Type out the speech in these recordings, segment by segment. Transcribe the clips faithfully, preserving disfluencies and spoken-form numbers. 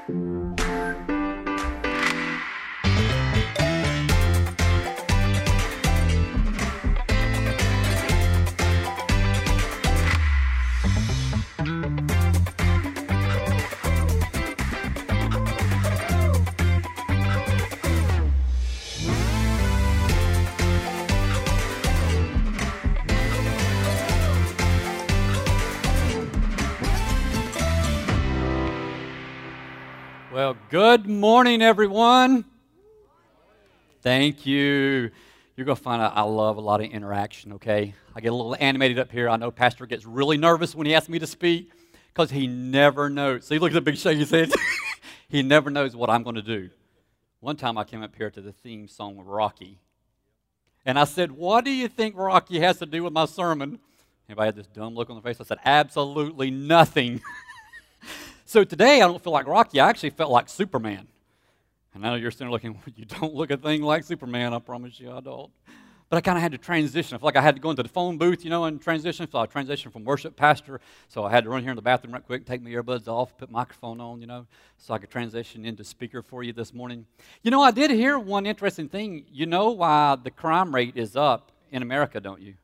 Well, good morning, everyone. Thank you. You're going to find out I love a lot of interaction, okay? I get a little animated up here. I know Pastor gets really nervous when he asks me to speak because he never knows. See, look at the big shake his head. He never knows what I'm going to do. One time I came up here to the theme song of Rocky, and I said, what do you think Rocky has to do with my sermon? Everybody had this dumb look on their face. I said, absolutely nothing. So today, I don't feel like Rocky. I actually felt like Superman. And I know you're sitting there looking, you don't look a thing like Superman, I promise you I don't. But I kind of had to transition. I feel like I had to go into the phone booth, you know, and transition. So I transitioned from worship pastor. So I had to run here in the bathroom right quick, take my earbuds off, put microphone on, you know, so I could transition into speaker for you this morning. You know, I did hear one interesting thing. You know why the crime rate is up in America, don't you?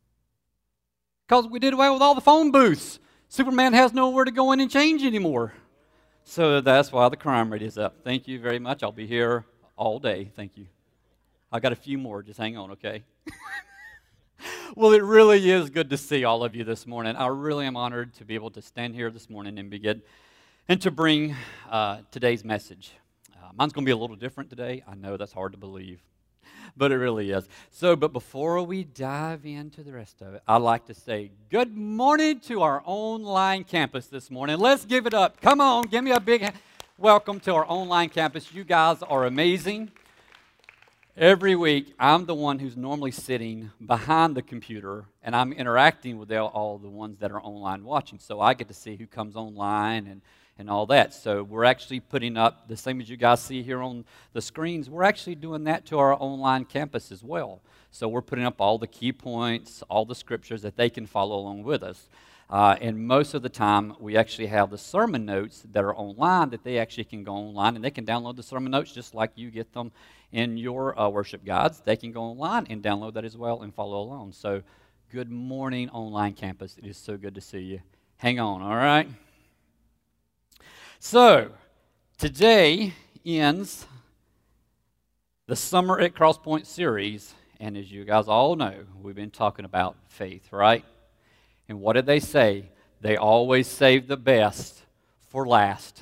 Because we did away with all the phone booths. Superman has nowhere to go in and change anymore. So that's why the crime rate is up. Thank you very much. I'll be here all day. Thank you. I got a few more. Just hang on, okay? Well, it really is good to see all of you this morning. I really am honored to be able to stand here this morning and begin and to bring uh, today's message. Uh, mine's going to be a little different today. I know that's hard to believe, but it really is. So, but before we dive into the rest of it, I'd like to say good morning to our online campus this morning. Let's give it up. Come on, give me a big ha- welcome to our online campus. You guys are amazing. Every week, I'm the one who's normally sitting behind the computer, and I'm interacting with all the ones that are online watching. So I get to see who comes online and and all that. So we're actually putting up, the same as you guys see here on the screens, we're actually doing that to our online campus as well. So we're putting up all the key points, all the scriptures that they can follow along with us. Uh, and most of the time, we actually have the sermon notes that are online that they actually can go online, and they can download the sermon notes just like you get them in your uh, worship guides. They can go online and download that as well and follow along. So good morning, online campus. It is so good to see you. Hang on, all right? So, today ends the Summer at Crosspoint series, and as you guys all know, we've been talking about faith, right? And what did they say? They always save the best for last.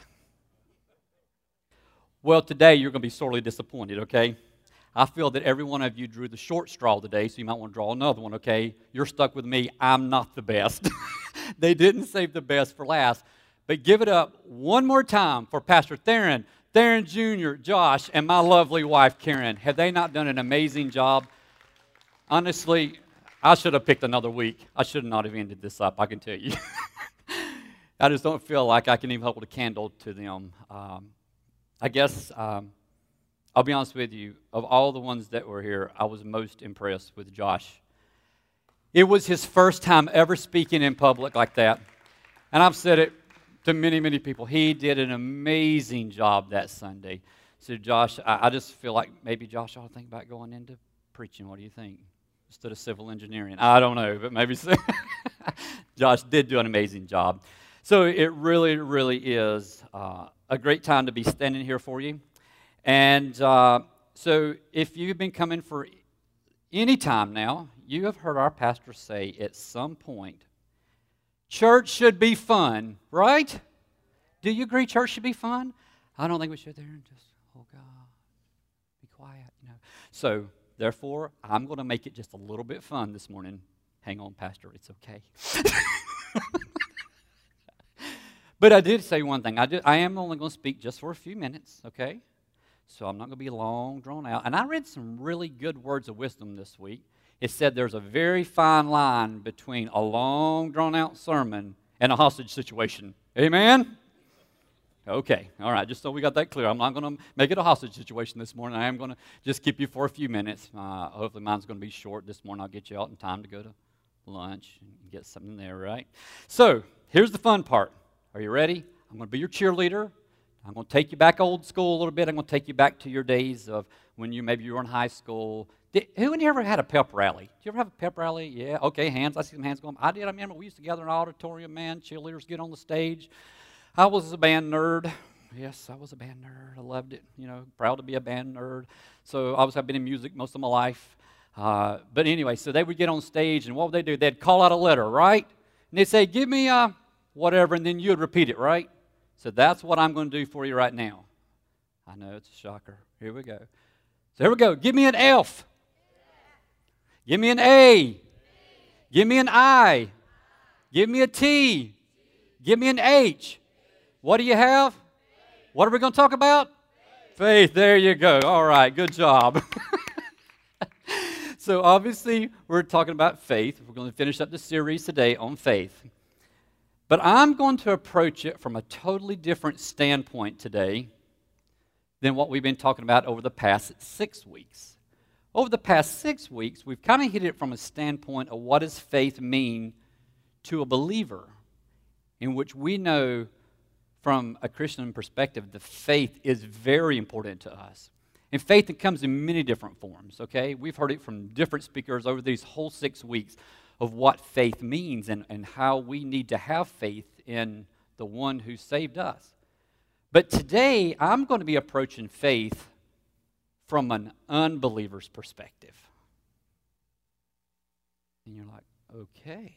Well, today you're going to be sorely disappointed, okay? I feel that every one of you drew the short straw today, so you might want to draw another one, okay? You're stuck with me. I'm not the best. They didn't save the best for last. But give it up one more time for Pastor Theron, Theron Junior, Josh, and my lovely wife, Karen. Have they not done an amazing job? Honestly, I should have picked another week. I should not have ended this up, I can tell you. I just don't feel like I can even hold a candle to them. Um, I guess, um, I'll be honest with you, of all the ones that were here, I was most impressed with Josh. It was his first time ever speaking in public like that. And I've said it to many, many people. He did an amazing job that Sunday. So, Josh, I, I just feel like maybe Josh ought to think about going into preaching. What do you think? Instead of civil engineering. I don't know, but maybe so. Josh did do an amazing job. So it really, really is uh, a great time to be standing here for you. And uh, so if you've been coming for any time now, you have heard our pastor say at some point, church should be fun, right? Do you agree church should be fun? I don't think we should there and just, oh God, be quiet, you know. So, therefore, I'm going to make it just a little bit fun this morning. Hang on, Pastor, it's okay. But I did say one thing. I, did, I am only going to speak just for a few minutes, okay? So I'm not going to be long, drawn out. And I read some really good words of wisdom this week. It said there's a very fine line between a long, drawn-out sermon and a hostage situation. Amen? Okay, all right, just so we got that clear. I'm not going to make it a hostage situation this morning. I am going to just keep you for a few minutes. Uh, hopefully mine's going to be short this morning. I'll get you out in time to go to lunch and get something there, right? So, here's the fun part. Are you ready? I'm going to be your cheerleader. I'm going to take you back old school a little bit. I'm going to take you back to your days of when you maybe you were in high school. Did, who in here ever had a pep rally? Did you ever have a pep rally? Yeah, okay, hands. I see some hands going. I did. I remember we used to gather in an auditorium, man. Cheerleaders get on the stage. I was a band nerd. Yes, I was a band nerd. I loved it. You know, proud to be a band nerd. So obviously I've been in music most of my life. Uh, but anyway, so they would get on stage, and what would they do? They'd call out a letter, right? And they'd say, give me a whatever, and then you would repeat it, right? So that's what I'm going to do for you right now. I know, it's a shocker. Here we go. So here we go. Give me an F. Give me an A. Give me an I. Give me a T. Give me an H. What do you have? What are we going to talk about? Faith. There you go. All right, good job. So obviously, we're talking about faith. We're going to finish up the series today on faith. But I'm going to approach it from a totally different standpoint today than what we've been talking about over the past six weeks. Over the past six weeks, we've kind of hit it from a standpoint of what does faith mean to a believer, in which we know from a Christian perspective that faith is very important to us. And faith, it comes in many different forms, okay? We've heard it from different speakers over these whole six weeks of what faith means and, and how we need to have faith in the one who saved us. But today, I'm going to be approaching faith from an unbeliever's perspective. And you're like, okay.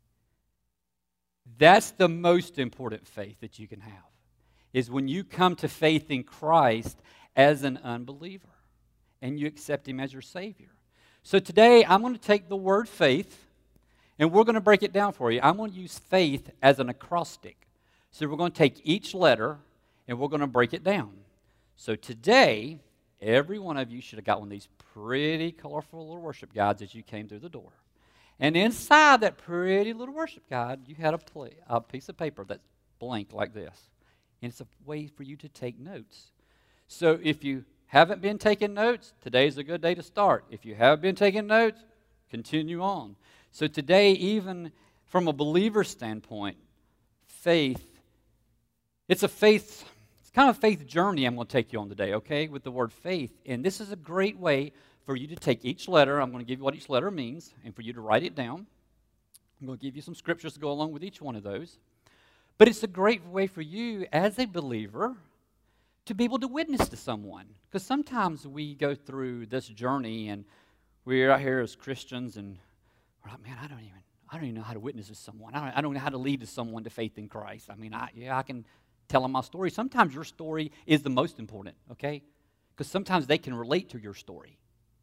That's the most important faith that you can have, is when you come to faith in Christ as an unbeliever and you accept Him as your Savior. So today, I'm going to take the word faith, and we're going to break it down for you. I'm going to use faith as an acrostic. So we're going to take each letter, and we're going to break it down. So today, every one of you should have got one of these pretty colorful little worship guides as you came through the door. And inside that pretty little worship guide, you had a, play, a piece of paper that's blank like this. And it's a way for you to take notes. So if you haven't been taking notes, today's a good day to start. If you have been taking notes, continue on. So today, even from a believer standpoint, faith, it's a faith, it's kind of a faith journey I'm going to take you on today, okay, with the word faith. And this is a great way for you to take each letter. I'm going to give you what each letter means, and for you to write it down. I'm going to give you some scriptures to go along with each one of those. But it's a great way for you as a believer to be able to witness to someone. Because sometimes we go through this journey, and we're out here as Christians, and we're like, man, I don't even, I don't even know how to witness to someone. I don't, I don't know how to lead to someone to faith in Christ. I mean, I, yeah, I can tell them my story. Sometimes your story is the most important, okay? Because sometimes they can relate to your story.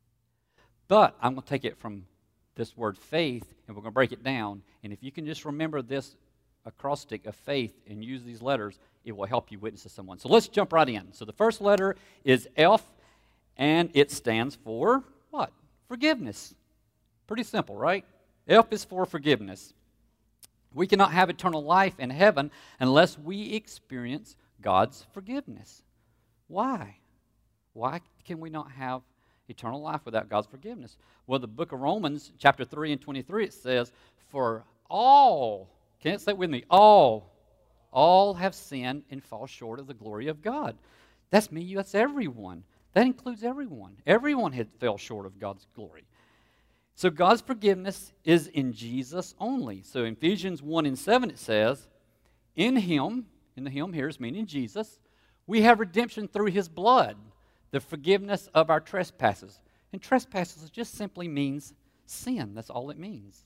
But I'm going to take it from this word faith, and we're going to break it down. And if you can just remember this acrostic of faith and use these letters, it will help you witness to someone. So let's jump right in. So the first letter is F, and it stands for what? Forgiveness. Pretty simple, right? F is for forgiveness. We cannot have eternal life in heaven unless we experience God's forgiveness. Why? Why can we not have eternal life without God's forgiveness? Well, the book of Romans, chapter three and twenty-three, it says, for all, can't say it with me, all, all have sinned and fall short of the glory of God. That's me, that's everyone. That includes everyone. Everyone had fell short of God's glory. So God's forgiveness is in Jesus only. So in Ephesians one and seven it says, in Him, in the Him here is meaning Jesus, we have redemption through His blood, the forgiveness of our trespasses. And trespasses just simply means sin. That's all it means.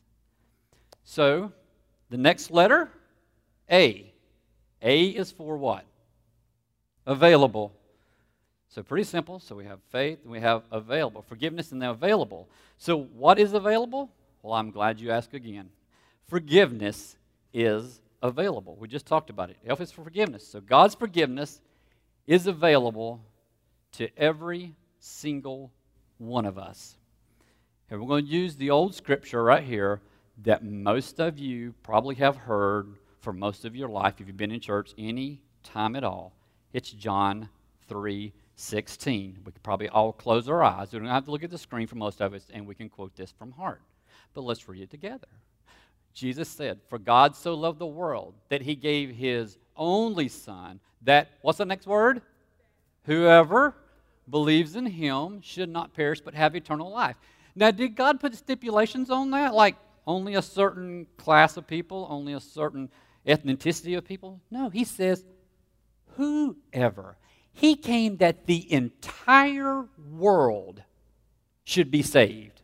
So the next letter, A. A is for what? Available. So pretty simple. So we have faith and we have available. Forgiveness and then available. So what is available? Well, I'm glad you asked again. Forgiveness is available. We just talked about it. F is for forgiveness. So God's forgiveness is available to every single one of us. And we're going to use the old scripture right here that most of you probably have heard for most of your life if you've been in church any time at all. It's John three sixteen. We could probably all close our eyes. We don't have to look at the screen for most of us, and we can quote this from heart. But let's read it together. Jesus said, for God so loved the world that He gave His only Son, that, what's the next word? Whoever believes in him should not perish but have eternal life. Now, did God put stipulations on that? Like only a certain class of people, only a certain ethnicity of people? No, he says, whoever. He came that the entire world should be saved.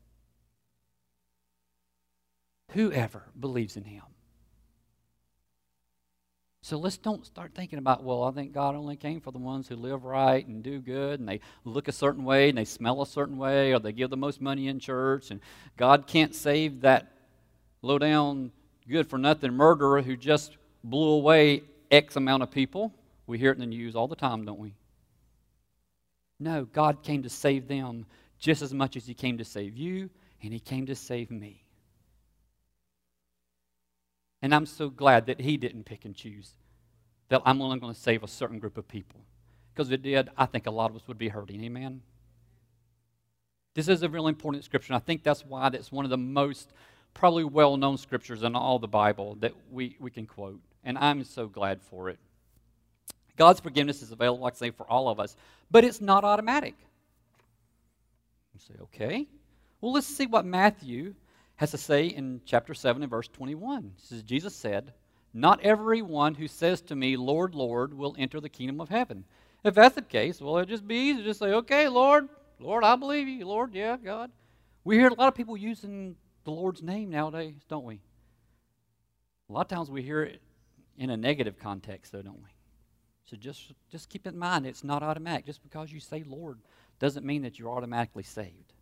Whoever believes in him. So let's don't start thinking about, well, I think God only came for the ones who live right and do good, and they look a certain way, and they smell a certain way, or they give the most money in church, and God can't save that low-down, good-for-nothing murderer who just blew away X amount of people. We hear it in the news all the time, don't we? No, God came to save them just as much as he came to save you, and he came to save me. And I'm so glad that he didn't pick and choose, that I'm only going to save a certain group of people. Because if it did, I think a lot of us would be hurting. Amen? This is a really important scripture, and I think that's why that's one of the most probably well-known scriptures in all the Bible that we, we can quote. And I'm so glad for it. God's forgiveness is available, like I say, for all of us, but it's not automatic. You say, okay. Well, let's see what Matthew has to say in chapter seven and verse twenty-one. It says, Jesus said, "Not everyone who says to me, 'Lord, Lord,' will enter the kingdom of heaven." If that's the case, well, it'd just be easy to just say, okay, Lord, Lord, I believe you. Lord, yeah, God. We hear a lot of people using the Lord's name nowadays, don't we? A lot of times we hear it in a negative context, though, don't we? So just, just keep in mind, it's not automatic. Just because you say Lord doesn't mean that you're automatically saved.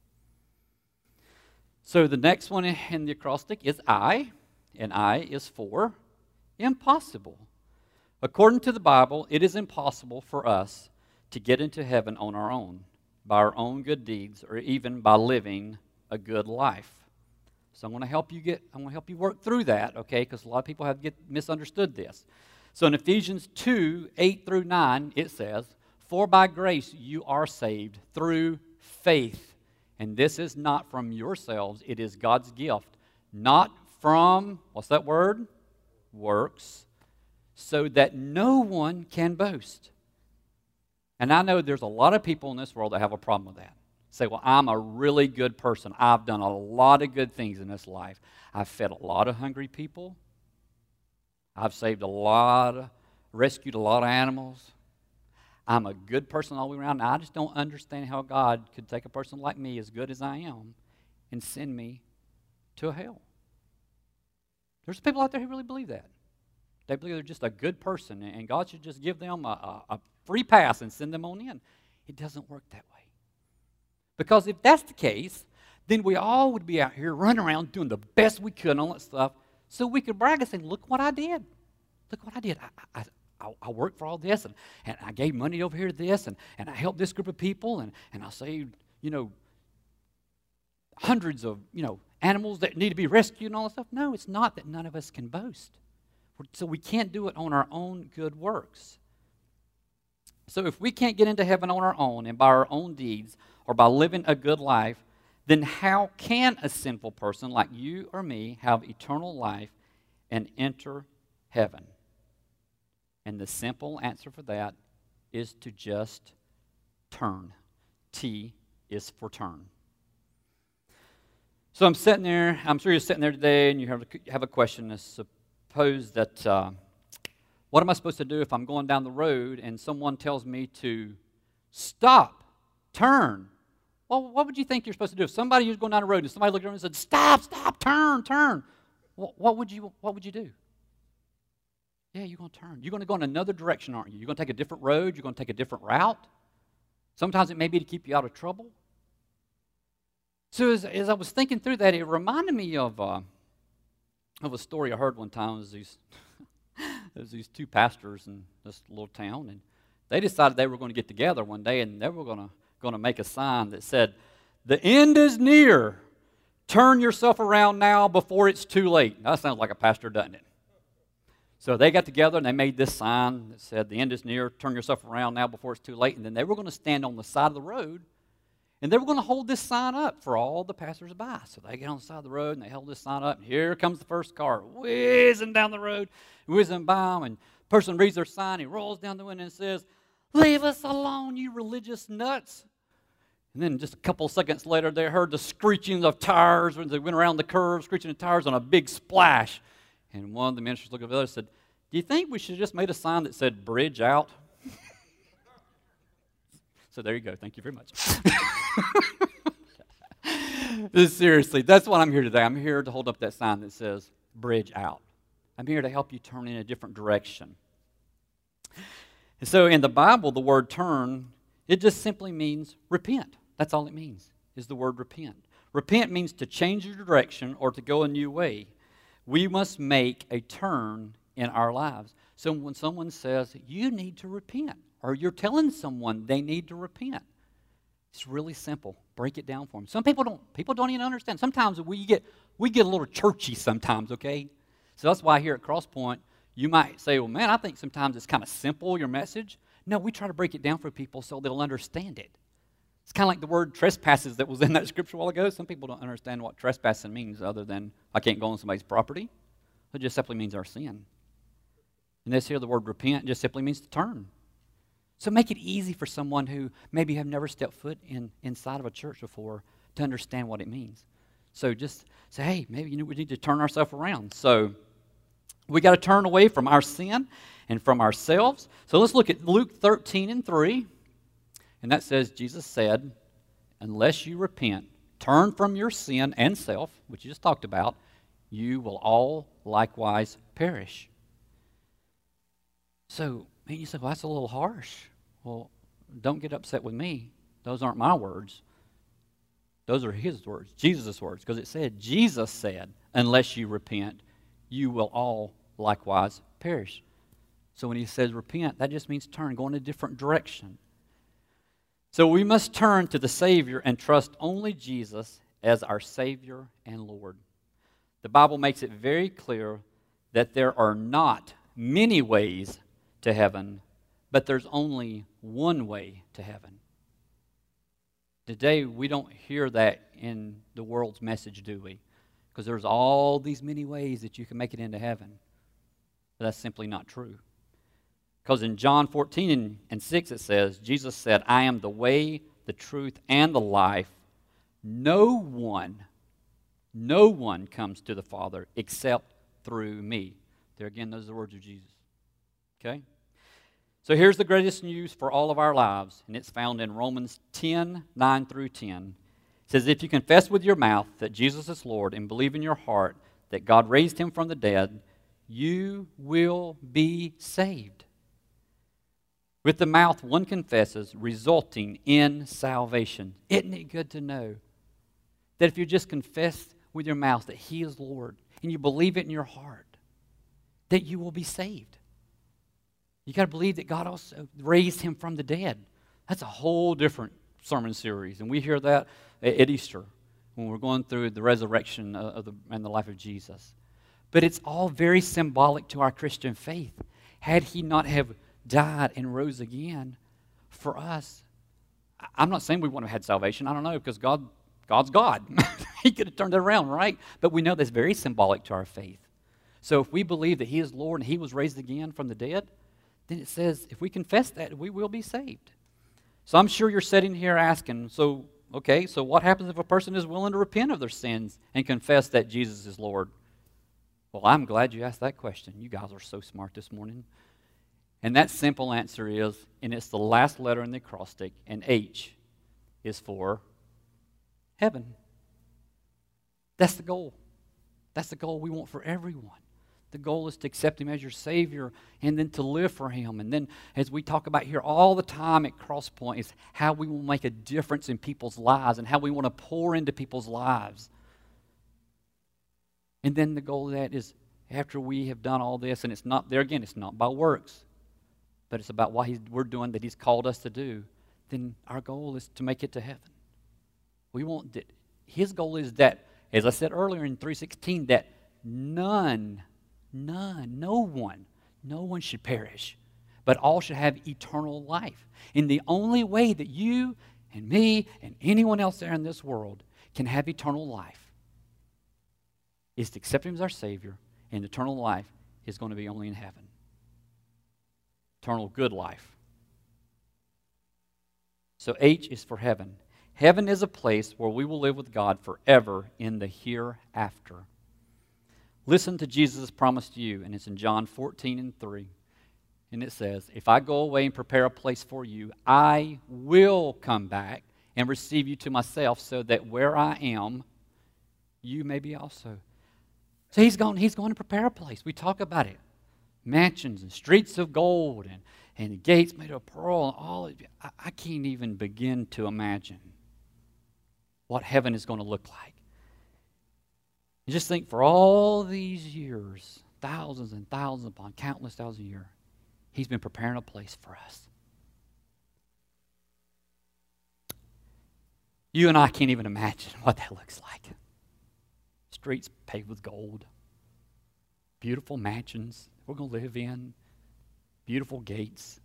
So the next one in the acrostic is I, and I is for impossible. According to the Bible, it is impossible for us to get into heaven on our own, by our own good deeds, or even by living a good life. So I'm going to help you get, I'm going to help you work through that, okay? Because a lot of people have get misunderstood this. So in Ephesians two, eight through nine, it says, "For by grace you are saved through faith. And this is not from yourselves, it is God's gift, not from," what's that word? "Works, so that no one can boast." And I know there's a lot of people in this world that have a problem with that. Say, well, I'm a really good person. I've done a lot of good things in this life. I've fed a lot of hungry people. I've saved a lot, of, rescued a lot of animals. I'm a good person all the way around. I just don't understand how God could take a person like me, as good as I am, and send me to hell. There's people out there who really believe that. They believe they're just a good person, and God should just give them a, a, a free pass and send them on in. It doesn't work that way. Because if that's the case, then we all would be out here running around doing the best we could on all that stuff, so we could brag and say, look what I did. Look what I did. I, I, I, I worked for all this, and, and I gave money over here to this, and, and I helped this group of people, and, and I saved, you know, hundreds of, you know, animals that need to be rescued and all that stuff. No, it's not that none of us can boast. So we can't do it on our own good works. So if we can't get into heaven on our own and by our own deeds or by living a good life, then how can a sinful person like you or me have eternal life and enter heaven? And the simple answer for that is to just turn. T is for turn. So I'm sitting there, I'm sure you're sitting there today and you have a, have a question. Suppose that, uh, what am I supposed to do if I'm going down the road and someone tells me to stop, turn? Well, what would you think you're supposed to do? If somebody was going down the road and somebody looked over and said, stop, stop, turn, turn. What, what would you, what would you do? Yeah, you're going to turn. You're going to go in another direction, aren't you? You're going to take a different road. You're going to take a different route. Sometimes it may be to keep you out of trouble. So as, as I was thinking through that, it reminded me of, uh, of a story I heard one time. It was these, it was these two pastors in this little town, and they decided they were going to get together one day, and they were going to going to make a sign that said, "The end is near. Turn yourself around now before it's too late." That sounds like a pastor, doesn't it? So they got together and they made this sign that said, "The end is near. Turn yourself around now before it's too late." And then they were going to stand on the side of the road, and they were going to hold this sign up for all the passers-by. So they get on the side of the road and they held this sign up, and here comes the first car whizzing down the road, whizzing by them, and Person reads their sign, he rolls down the window and says, "Leave us alone, you religious nuts." And then just a couple of seconds later, they heard the screeching of tires when they went around the curve, screeching of tires on a big splash. And one of the ministers looked at the other and said, "Do you think we should have just made a sign that said bridge out?" So there you go. Thank you very much. Seriously, that's what I'm here today. I'm here to hold up that sign that says bridge out. I'm here to help you turn in a different direction. And so in the Bible, the word turn, it just simply means repent. That's all it means, is the word repent. Repent means to change your direction or to go a new way. We must make a turn in our lives. So when someone says, you need to repent, or you're telling someone they need to repent, it's really simple. Break it down for them. Some people don't, people don't even understand. Sometimes we get, we get a little churchy sometimes, okay? So that's why here at Crosspoint, you might say, well, man, I think sometimes it's kind of simple, your message. No, we try to break it down for people so they'll understand it. It's kind of like the word trespasses that was in that scripture a while ago. Some people don't understand what trespassing means other than I can't go on somebody's property. It just simply means our sin. And this here, the word repent, just simply means to turn. So make it easy for someone who maybe have never stepped foot in inside of a church before to understand what it means. So just say, hey, maybe you know, we need to turn ourselves around. So we got to turn away from our sin and from ourselves. So let's look at Luke thirteen and three. And that says, Jesus said, unless you repent, turn from your sin and self, which you just talked about, you will all likewise perish. So, man, you say, well, that's a little harsh. Well, don't get upset with me. Those aren't my words. Those are his words, Jesus' words, because it said, Jesus said, unless you repent, you will all likewise perish. So when he says repent, that just means turn, go in a different direction. So we must turn to the Savior and trust only Jesus as our Savior and Lord. The Bible makes it very clear that there are not many ways to heaven, but there's only one way to heaven. Today, we don't hear that in the world's message, do we? Because there's all these many ways that you can make it into heaven. But that's simply not true. Because in John fourteen and six it says, Jesus said, I am the way, the truth, and the life. No one, no one comes to the Father except through me. There again, those are the words of Jesus. Okay? So here's the greatest news for all of our lives, and it's found in Romans ten, nine through ten. It says, if you confess with your mouth that Jesus is Lord and believe in your heart that God raised him from the dead, you will be saved. With the mouth one confesses, resulting in salvation. Isn't it good to know that if you just confess with your mouth that he is Lord and you believe it in your heart, that you will be saved? You got to believe that God also raised him from the dead. That's a whole different sermon series, and we hear that at Easter when we're going through the resurrection of the, and the life of Jesus. But it's all very symbolic to our Christian faith. Had he not have died and rose again for us, I'm not saying we wouldn't have had salvation. I don't know, because God, God's God. He could have turned it around, right? But we know that's very symbolic to our faith. So if we believe that he is Lord and he was raised again from the dead, then it says if we confess that, we will be saved. So I'm sure you're sitting here asking, so, okay, so what happens if a person is willing to repent of their sins and confess that Jesus is Lord? Well, I'm glad you asked that question. You guys are so smart this morning. And that simple answer is, and it's the last letter in the acrostic, and H is for heaven. That's the goal. That's the goal we want for everyone. The goal is to accept him as your Savior and then to live for him. And then as we talk about here all the time at Crosspoint is how we will make a difference in people's lives and how we want to pour into people's lives. And then the goal of that is after we have done all this, and it's not, there again, it's not by works, but it's about what he's, we're doing that he's called us to do, then our goal is to make it to heaven. We want that. His goal is that, as I said earlier in three sixteen, that none, none, no one, no one should perish, but all should have eternal life. And the only way that you and me and anyone else there in this world can have eternal life is to accept him as our Savior, and eternal life is going to be only in heaven. eternal good life. So H is for heaven. Heaven is a place where we will live with God forever in the hereafter. Listen to Jesus' promise to you, and it's in John fourteen and three. And it says, if I go away and prepare a place for you, I will come back and receive you to myself, so that where I am, you may be also. So he's going, he's going to prepare a place. We talk about it. Mansions and streets of gold and, and gates made of pearl and all of it. I, I can't even begin to imagine what heaven is going to look like. And just think, for all these years, thousands and thousands upon countless thousands of years, he's been preparing a place for us. You and I can't even imagine what that looks like. Streets paved with gold. Beautiful mansions we're going to live in. Beautiful gates.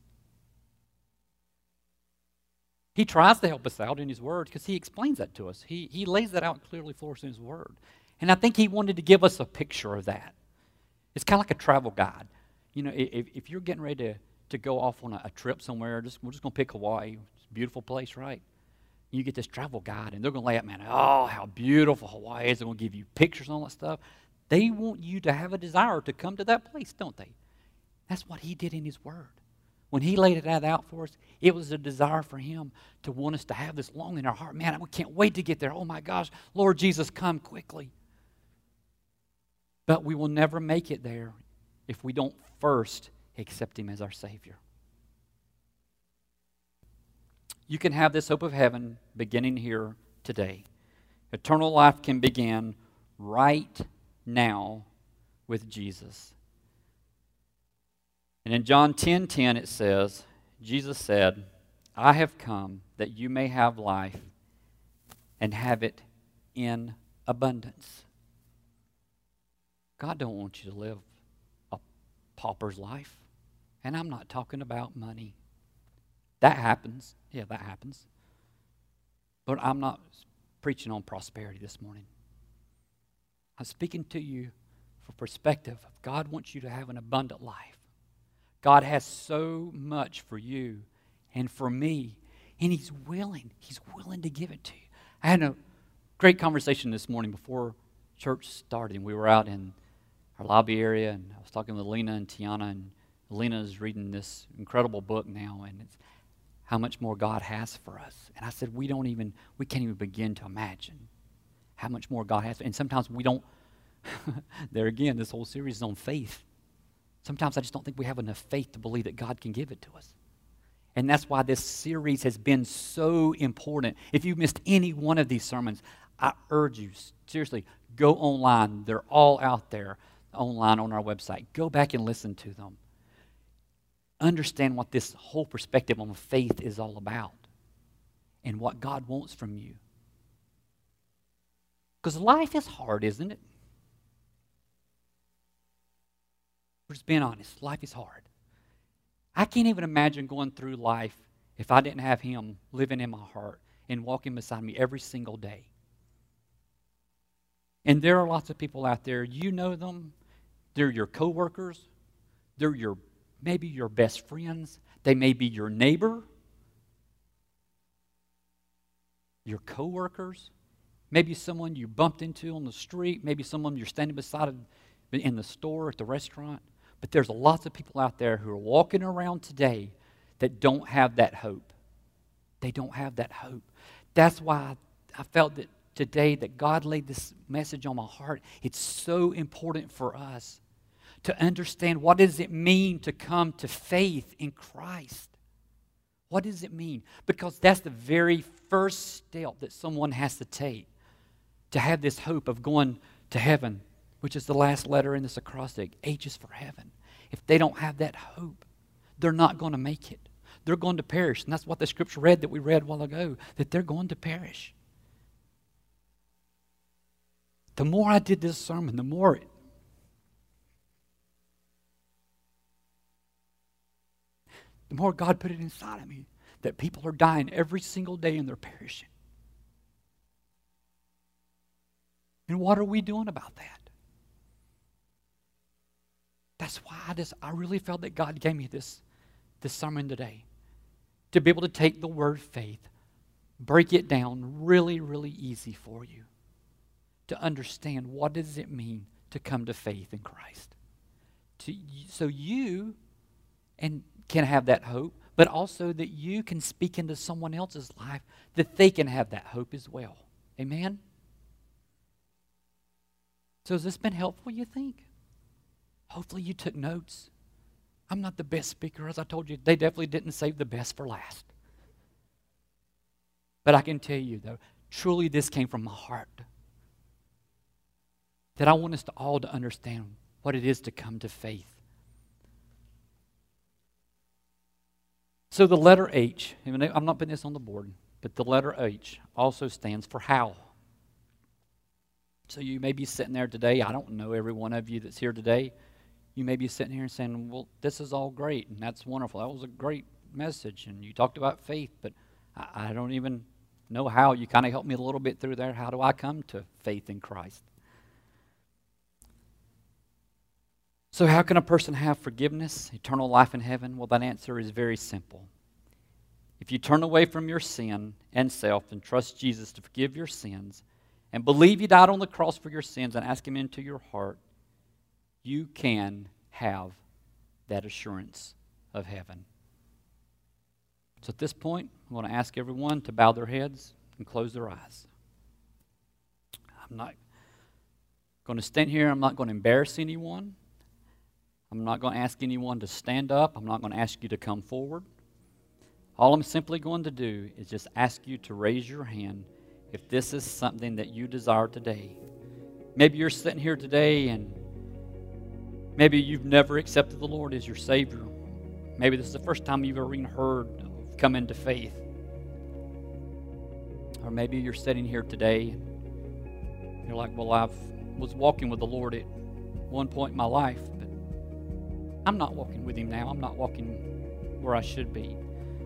He tries to help us out in his word because he explains that to us. He, he lays that out clearly for us in his word. And I think he wanted to give us a picture of that. It's kind of like a travel guide. You know, if, if you're getting ready to, to go off on a, a trip somewhere, just, we're just going to pick Hawaii. It's a beautiful place, right? You get this travel guide, and they're going to lay out, man, oh, how beautiful Hawaii is. They're going to give you pictures and all that stuff. They want you to have a desire to come to that place, don't they? That's what he did in his word. When he laid it out for us, it was a desire for him to want us to have this longing in our heart. Man, we can't wait to get there. Oh, my gosh, Lord Jesus, come quickly. But we will never make it there if we don't first accept him as our Savior. You can have this hope of heaven beginning here today. Eternal life can begin right now with Jesus. And in John ten ten it says, Jesus said, I have come that you may have life and have it in abundance. God don't want you to live a pauper's life. And I'm not talking about money. That happens. Yeah, that happens. But I'm not preaching on prosperity this morning. I'm speaking to you for perspective. God wants you to have an abundant life. God has so much for you and for me, and he's willing. He's willing to give it to you. I had a great conversation this morning before church started, and we were out in our lobby area, and I was talking with Lena and Tiana, and Lena is reading this incredible book now, and it's how much more God has for us. And I said, we don't even, we can't even begin to imagine how much more God has. And sometimes we don't, there again, this whole series is on faith. Sometimes I just don't think we have enough faith to believe that God can give it to us. And that's why this series has been so important. If you missed any one of these sermons, I urge you, seriously, go online. They're all out there online on our website. Go back and listen to them. Understand what this whole perspective on faith is all about and what God wants from you. Because life is hard, isn't it? We're just being honest. Life is hard. I can't even imagine going through life if I didn't have him living in my heart and walking beside me every single day. And there are lots of people out there, you know them, they're your coworkers, they're your maybe your best friends, they may be your neighbor, your coworkers, maybe someone you bumped into on the street, maybe someone you're standing beside in the store, at the restaurant. But there's lots of people out there who are walking around today that don't have that hope. They don't have that hope. That's why I felt that today that God laid this message on my heart. It's so important for us to understand what does it mean to come to faith in Christ. What does it mean? Because that's the very first step that someone has to take to have this hope of going to heaven, which is the last letter in this acrostic. H is for heaven. If they don't have that hope, they're not going to make it. They're going to perish. And that's what the scripture read that we read a while ago, that they're going to perish. The more I did this sermon, the more it, the more God put it inside of me that people are dying every single day and they're perishing. And what are we doing about that? That's why I just I really felt that God gave me this, this sermon today, to be able to take the word faith, break it down really, really easy for you, to understand what does it mean to come to faith in Christ. To, so you and can have that hope, but also that you can speak into someone else's life that they can have that hope as well. Amen? So has this been helpful, you think? Hopefully you took notes. I'm not the best speaker. As I told you, they definitely didn't save the best for last. But I can tell you, though, truly this came from my heart. That I want us to all to understand what it is to come to faith. So the letter H, I'm not putting this on the board, but the letter H also stands for how. So you may be sitting there today, I don't know every one of you that's here today. You may be sitting here and saying, well, this is all great, and that's wonderful. That was a great message, and you talked about faith, but I, I don't even know how. You kind of helped me a little bit through there. How do I come to faith in Christ? So how can a person have forgiveness, eternal life in heaven? Well, that answer is very simple. If you turn away from your sin and self and trust Jesus to forgive your sins and believe He died on the cross for your sins and ask Him into your heart, you can have that assurance of heaven. So at this point, I'm going to ask everyone to bow their heads and close their eyes. I'm not going to stand here. I'm not going to embarrass anyone. I'm not going to ask anyone to stand up. I'm not going to ask you to come forward. All I'm simply going to do is just ask you to raise your hand if this is something that you desire today. Maybe you're sitting here today and maybe you've never accepted the Lord as your Savior. Maybe this is the first time you've ever even heard of come into faith. Or maybe you're sitting here today and you're like, well, I was walking with the Lord at one point in my life, but I'm not walking with Him now. I'm not walking where I should be.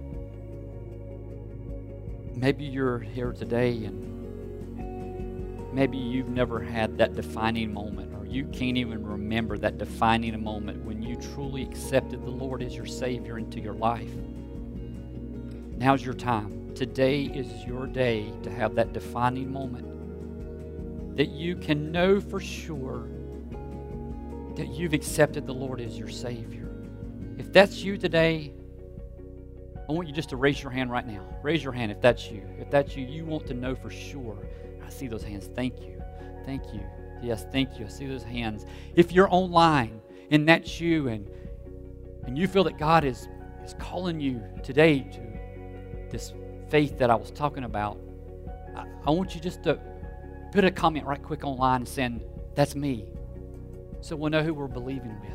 Maybe you're here today and maybe you've never had that defining moment, or you can't even remember that defining moment when you truly accepted the Lord as your Savior into your life. Now's your time. Today is your day to have that defining moment that you can know for sure that you've accepted the Lord as your Savior. If that's you today, I want you just to raise your hand right now. Raise your hand if that's you. If that's you, you want to know for sure. I see those hands. Thank you. Thank you. Yes, thank you. I see those hands. If you're online and that's you and and you feel that God is, is calling you today to this faith that I was talking about, I, I want you just to put a comment right quick online saying, that's me. So we'll know who we're believing with.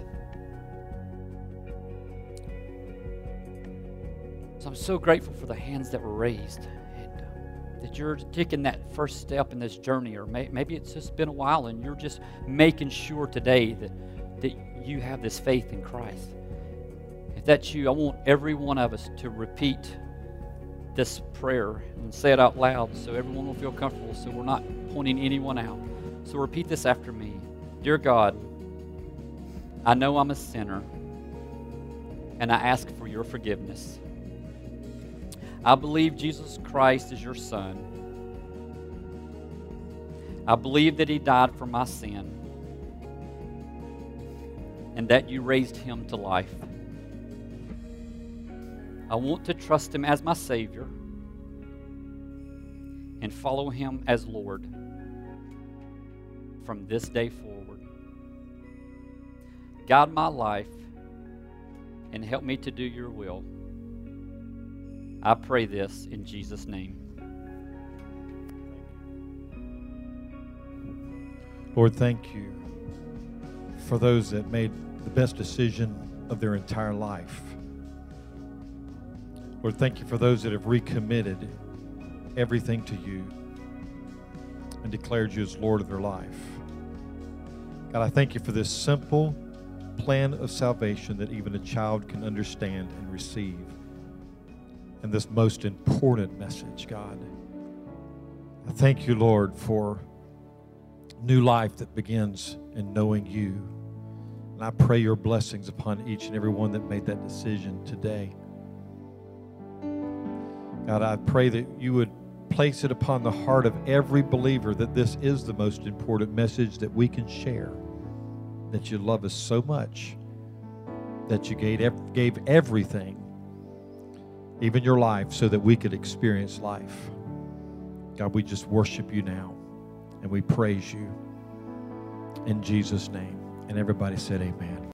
So I'm so grateful for the hands that were raised, and uh, that you're taking that first step in this journey, or may, maybe it's just been a while and you're just making sure today that, that you have this faith in Christ. If that's you, I want every one of us to repeat this prayer and say it out loud so everyone will feel comfortable, so we're not pointing anyone out. So repeat this after me. Dear God, I know I'm a sinner, and I ask for your forgiveness. I believe Jesus Christ is your Son. I believe that He died for my sin and that you raised Him to life. I want to trust Him as my Savior and follow Him as Lord from this day forward. Guide my life and help me to do your will. I pray this in Jesus' name. Lord, thank you for those that made the best decision of their entire life. Lord, thank you for those that have recommitted everything to you and declared you as Lord of their life. God, I thank you for this simple plan of salvation that even a child can understand and receive. And this most important message, God. I thank you, Lord, for new life that begins in knowing you. And And I pray your blessings upon each and every one that made that decision today. God, I pray that you would place it upon the heart of every believer that this is the most important message that we can share, that you love us so much, that you gave, gave everything, even your life, so that we could experience life. God, we just worship you now, and we praise you in Jesus' name. And everybody said amen.